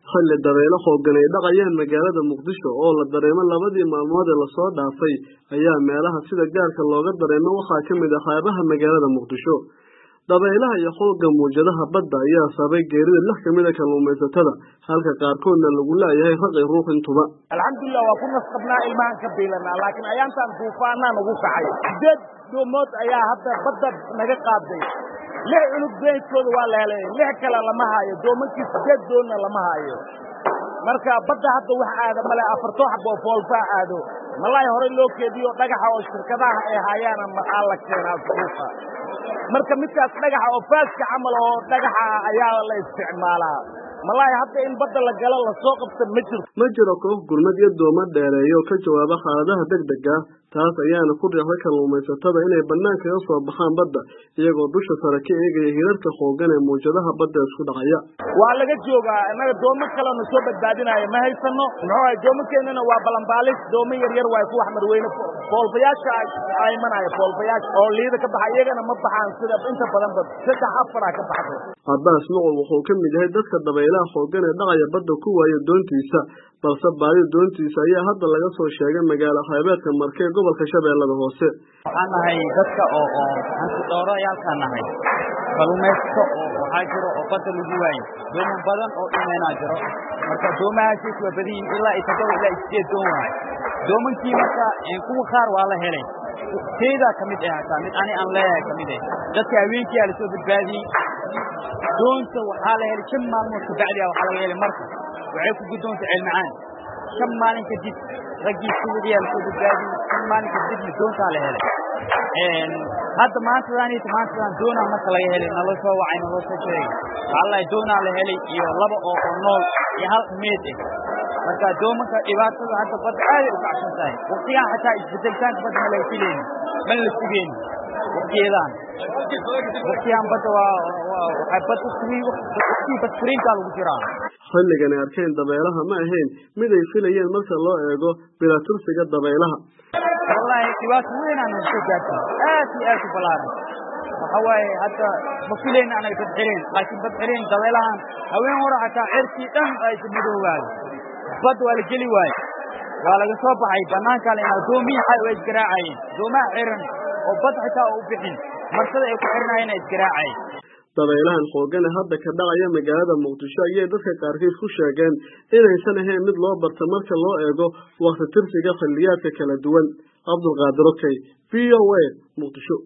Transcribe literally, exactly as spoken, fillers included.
xilli dabaylo xooggan ay dhaqayaan magaalada Muqdisho oo la dareemo labadii maalmood ee la soo dhaafay ayaa meelaha sida gaarka looga dareemo waxaa ka mid ah xeebaha magaalada Muqdisho. Dabaylaha iyo xoogga muujadaha badda ayaa sababay geerida lix ka mid ah kalluumaysatada halka qaarkoodna lagu leeyahay raq iyo ruux intuba. Alxamdulillah waa ku nasqabnaa ilmahan ka biilana laakiin ayaantan duufaanaan ugu kacay. Dad doomood ayaa hadda badda naga qaaday. lix unug beenkooda waa la helay lix kale lama hayo doomankii sideed doonna lama hayo marka badda hadda wax aada male afarto xabo foolfa aado malaay hore loo keediyo dhagaxa oo shirkadaha ay hayaan ama la keenaa suuqa marka midkaas dhagaxa oo faaska camal oo dhagaxa ayaa la isticmaalaa malaay hadda in badda la galo la soo qabto ma jiro ma jiro koox gurmad iyo dooma dheereeyo ka jawaaba xaaladaha degdega taas ayaana ku riixday kalluumaysatada inay banaanka ka soo baxaan badda iyagoo dusha sare ka eegaya hirarka xooggan ee muujadaha badda isku dhacaya waa laga joogaa inaga dooma kale oo soo badbaadinaya ma haysano maxaa doomakeennana waa balanbaalis dooma yar yar way ku wax marweyne foolfayaasha ay manaya foolfayaasha oo liida ka baxay iyagana ma baxaan sida inta badan bad saddex afar ka baxdo Abbas Nuur wuxuu ka mid yahay dadka dabaylaha xooggan ee dhacaya badda ku waaya doontiisa balse baadi doontiisa ayaa hadda laga soo sheegay magaalo xeebeedka Markay gobolka Shabeellada Hoose waxaan nahay dadka oo oo hanti doorayaalka nahay kalluumaysato oo waxa jiro oo badda lagu waayay doomo badan oo inayna jiro marka doomahaasi waa badin ilaa ay tago ilaa isjeed doon waay doomankii marka in kuwa qaar waa la helay teeda kamid ah taa mid ani aan leeyahay kamid ah dadka haweenkii ay soo badbaadiyay doonta waxa la helay shan maalmood ka bacdi waxa laga helay marka waxay ku guddoonta cilmi caan shan maalin kadib ragii Suudiya la soo badbaadiyay shan maalin kadib doonta la helay een hadda maanta raani maanta doona marka laga helay nala soo wacay nala soo sheegay wallahi doona la helay iyo laba oo nool iyo hal meed marka doomanka dhibaatada hadda badda aad u kacsan tahay waqtiga xataa isbedelkaan badda ma la fileen ma la sugeen waqtiyadan waqtiyan badda waa waxa badda sugay waqti badfuriinka lagu jiraa xilligan ay arkeen dabaylaha ma ahayn mid ay filayeen marka loo eego bila tursiga dabaylaha wallahi dhibaato weyn aan soo gaartay aad iyo aad u balaaran waxa waaye hadda ma fileen aan ay badxireen laakiin badxireen dabaylahan haween hore xataa cirkii dhan ay midowgaan bad wala geli waay wala laga soo baxay banaanka la doomiye ay way garaacayeen doomaha xiran oo bad xitaa u bixin markada ay ku xirnaayeen ay garaacay dabaylahan xooggan hadda ka dhacaya magaalada Muqdisho ayay dadka qaarkiis ku sheegeen inaysan ahayn mid loo barto marka loo eego waqti tirsiga xilliyaadka kala duwan Abdul Qaadir Okay V O A Muqdisho